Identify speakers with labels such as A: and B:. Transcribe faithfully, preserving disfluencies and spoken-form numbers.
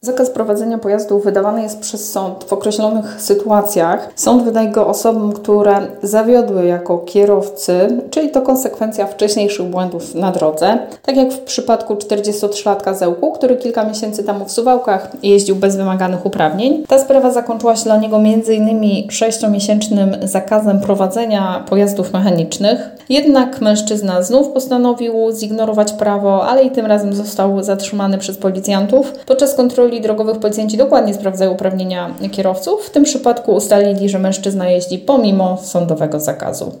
A: Zakaz prowadzenia pojazdu wydawany jest przez sąd w określonych sytuacjach. Sąd wydaje go osobom, które zawiodły jako kierowcy, czyli to konsekwencja wcześniejszych błędów na drodze. Tak jak w przypadku czterdziestotrzylatka Zełku, który kilka miesięcy temu w Suwałkach jeździł bez wymaganych uprawnień. Ta sprawa zakończyła się dla niego między innymi sześciomiesięcznym zakazem prowadzenia pojazdów mechanicznych. Jednak mężczyzna znów postanowił zignorować prawo, ale i tym razem został zatrzymany przez policjantów. Podczas kontroli drogowych policjanci dokładnie sprawdzają uprawnienia kierowców. W tym przypadku ustalili, że mężczyzna jeździ pomimo sądowego zakazu.